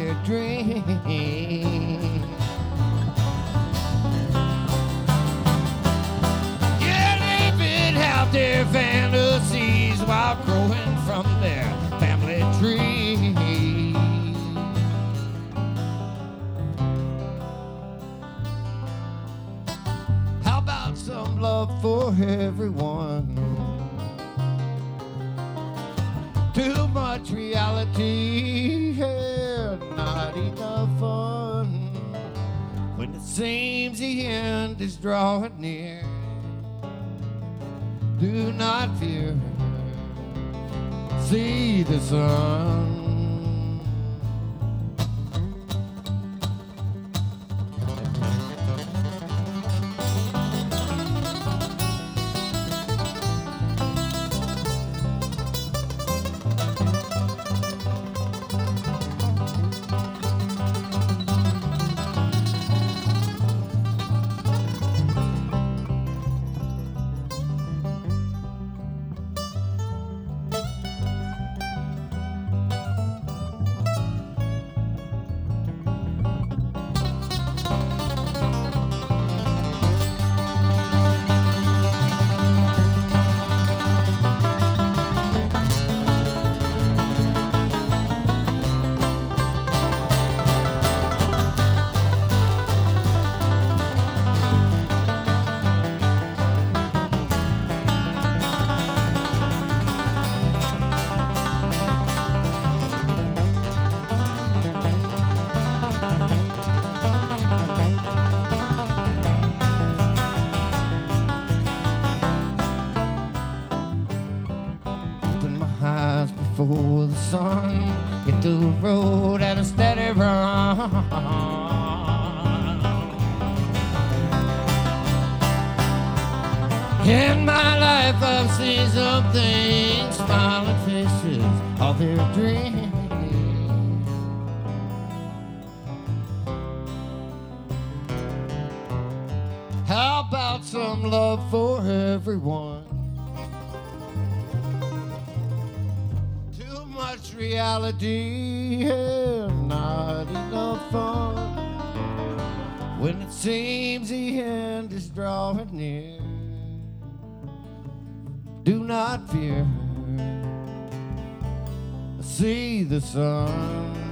their dreams. Yeah, living out their fantasies while growing from their family tree. How about some love for everyone? Too much reality, yeah, not enough fun. When it seems the end is drawing near, do not fear, see the sun. Before the sun hit the road at a steady run. In my life I've seen some things, smiling faces, all their dreams. How about some love for everyone? Much reality, yeah, not enough fun. When it seems the end is drawing near, do not fear, see the sun.